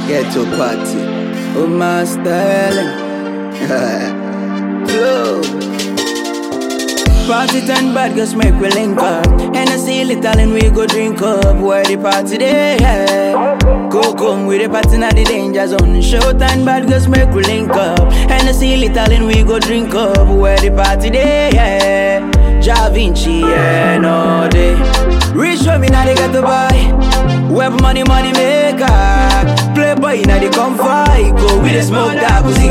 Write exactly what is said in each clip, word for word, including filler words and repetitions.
Get to party. Oh, my styling. Flow. Party turn bad, just make we link up. Hennessy, little and we go drink up. Where the party day, yeah. Go come with the party na the danger zone. Show turn bad, just make we link up. Hennessy, little and we go drink up. Where the party day, yeah. Ja Vinci, yeah, no day. Rich for me now they got to buy. Web money, money maker. Playboy now they come fight. Go with the smoke that pussy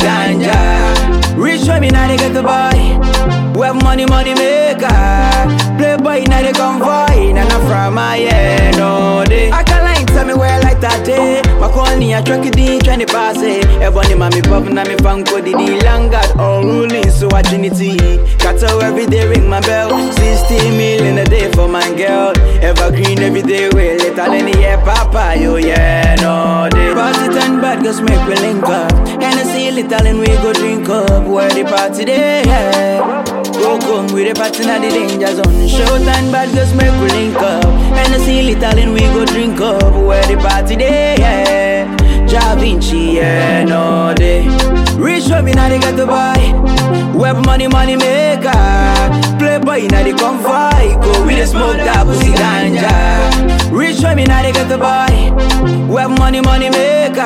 ganja. Rich for me now they got to buy. Web money, money maker. Playboy now they come fight. And I'm from my head, no day. I can't lie, tell me where I like that day. My corny, I track it in, trying to pass it. Everybody, mommy, pop, and I'm fan code. The long got all ruling, so I Trinity. Got to every day, ring my bell. sixty million a day for my girl. Evergreen every day, way later than the year, papa, yo, yeah, no day. Party turn bad, just make we link up. Hennessy, little and we go drink up. Where the party day, yeah. Go come with the party na the danger zone. Show turn bad, just make we link up. Hennessy, little and we go drink up. Where the party day, yeah. Ja Vinci, yeah, no day. Rich for me now they got to buy. Web money, money maker. Playboy now they come fight. Go with the smoke that pussy ganja. Rich for me now they got to buy. Web money, money maker.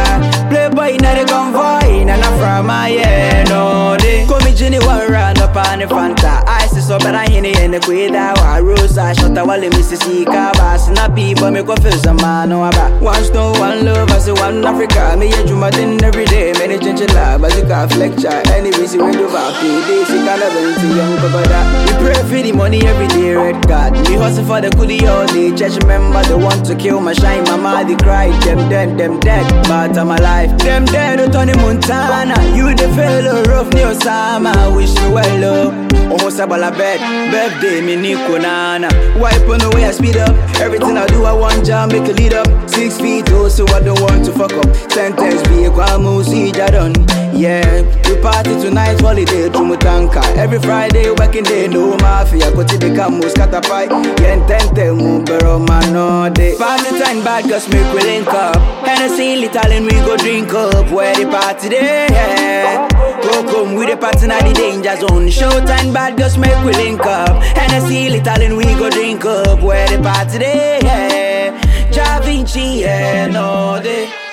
Playboy now they come fight. And I'm from my head, no day. Come me Jenny one round up on the Fanta. I see so bad I hear the end of Quida. Wa Rosa shot a wall in Mississippi. Bass in a people make a feel some man no about. One stone, one love, I say one Africa. Me a Juma din every day. Many change your lab as you can lecture. Anyway, see when you back to this, you can't have anything young for that. We pray for the money every day, red card. We hustle for the coolie all day. Church member, they want to kill my shine. Mama, they cry. Them dead, them dead. But I'm alive. Them dead, oh Tony Montana. You the fellow rough near Osama. Wish you well, love. Oh, Sabala bed. Birthday, me Nico Nana. Wipe on the way I speed up. Everything I do, I want jam, make a lead up. Six feet oh, so I don't want to fuck up. Sentence be a quamu, see done. Yeah, we party tonight, holiday, Jumutanka. Every Friday, working day, no mafia. Go to the camus, cut a pie. Yen tente, mubero, man, no day. Party time bad, just make we link up. Hennessy, little and we go drink up. Where the party day, yeah. Go come with the party na the danger zone. Showtime bad, just make we link up. Hennessy, little and we go drink up. Where the party day, yeah. Ja Vinci, yeah, no day.